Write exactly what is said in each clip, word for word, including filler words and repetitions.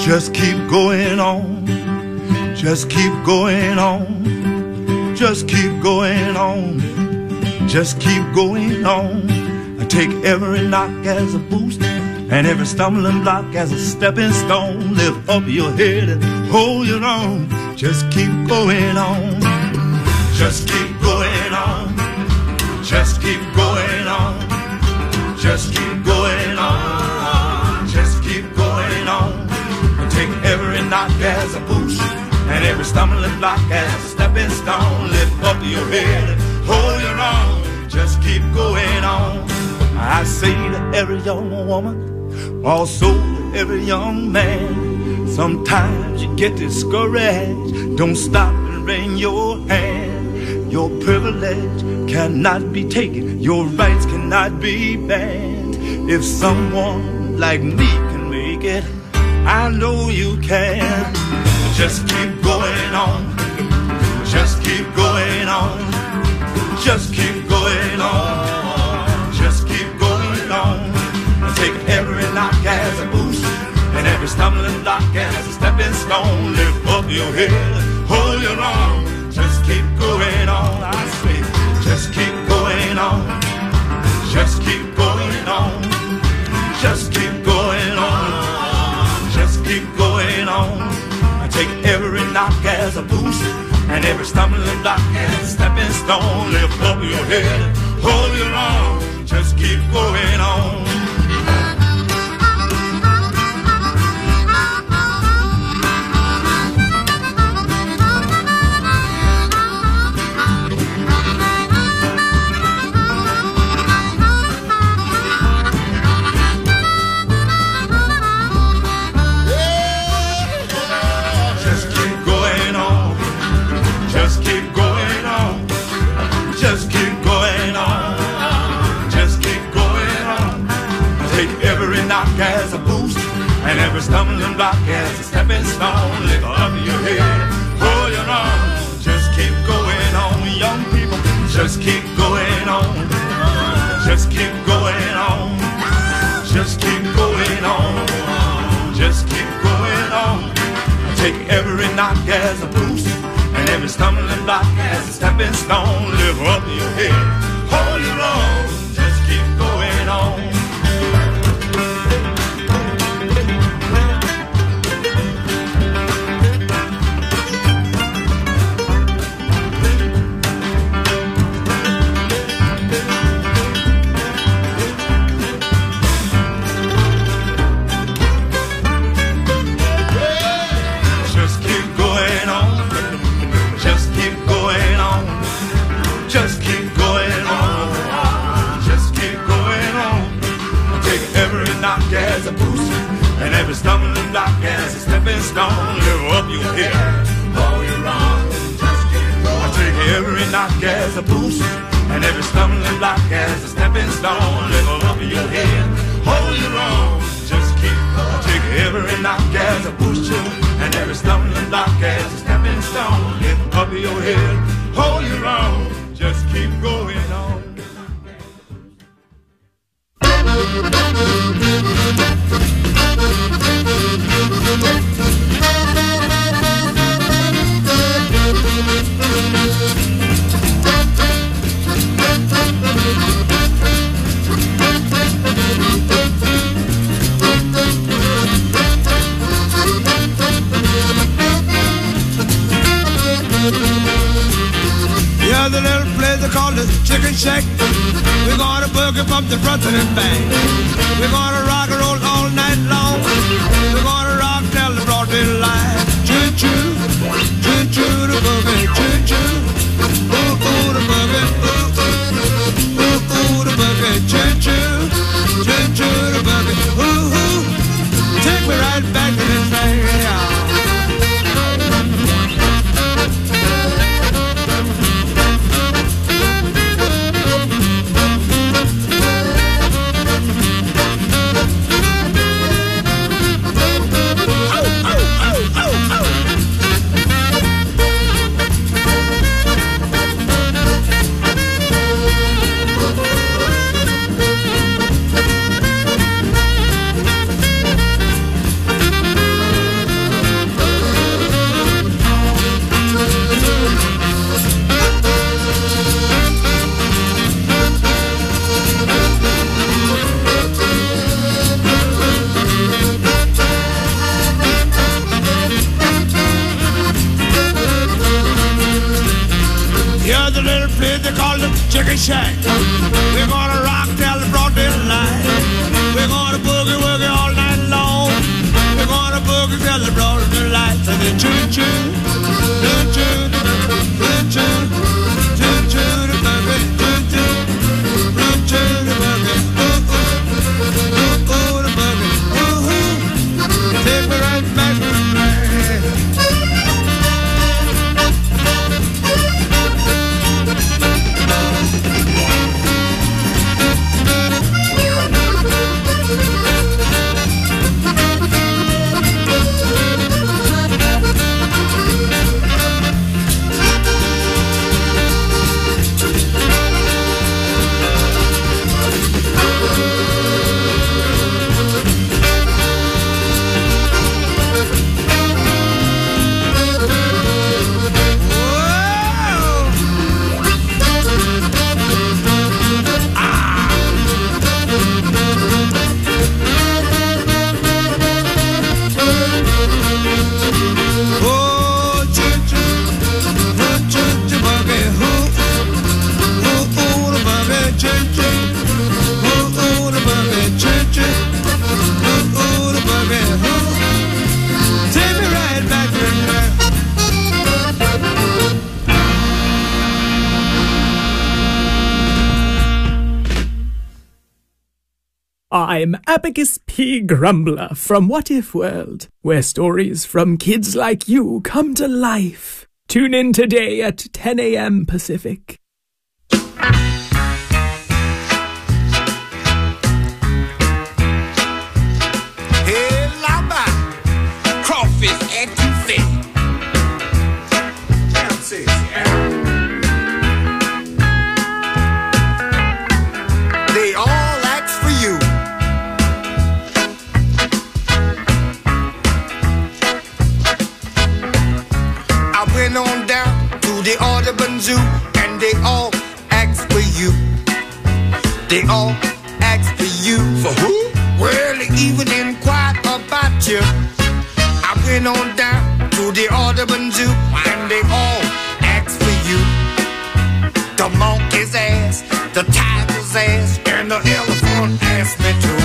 Just keep going on. Just keep going on. Just keep going on. Just keep going on. I take every knock as a boost and every stumbling block as a stepping stone. Lift up your head and hold your own. Just keep going on. Just keep going on. Just keep going on. Just keep going on. Just keep going on. I take every knock as a boost and every stumbling block as a stepping stone. Lift up your head and hold your own. Just keep going on. I say to every young woman, also to every young man, sometimes you get discouraged. Don't stop and wring your hand. Your privilege cannot be taken. Your rights cannot be banned. If someone like me can make it, I know you can. Just keep going on. Just keep going on. Just keep going on. Just keep going on. Take every knock as a boost and every stumbling block as a stepping stone. Lift up your head, hold your own. Just keep going on. I say, just keep going on. Just keep going on. Just keep going on. Just keep going on. I take every knock as a boost and every stumbling block as a stepping stone. Lift up your head, hold your own. Just keep going on. As a boost and every stumbling block as a stepping stone. Lift up your head, hold your own. Just keep going on, young people. Just keep going on. Just keep going on. Just keep going on. Just keep going on. Take every knock as a boost and every stumbling block as a stepping stone. Lift up your head, hold your own. Just keep going on. As a boost and every stumbling block as a stepping stone. Lift up your head, hold your own. Just keep going. I take every knock as a boost and every stumbling block as a stepping stone. Lift up your head, hold your own. Just keep going. I take every knock as a boost and every stumbling block as a stepping stone. Lift up your head, hold your own. Just keep going on. The little place they call the Chicken Shack. We're gonna boogie from the front to the back. We're gonna rock and roll all night long. We're gonna rock till the broad daylight. Choo choo, choo choo the boogie, choo choo. Ooh ooh the boogie, ooh ooh, ooh ooh the boogie, choo choo, choo choo the boogie, ooh ooh. Take me right back to the train. I'm Abacus P. Grumbler from What If World, where stories from kids like you come to life. Tune in today at ten a m Pacific. Hey, lava, crawfish etouffee. They all ask for you. I went on down to the Audubon Zoo and they all asked for you. They all asked for you. For who? Well, they even inquired about you. I went on down to the Audubon Zoo and they all asked for you. The monkey's ass, the tiger's ass, and the elephant asked me too.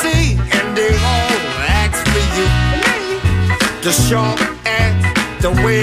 The shark asked, the whale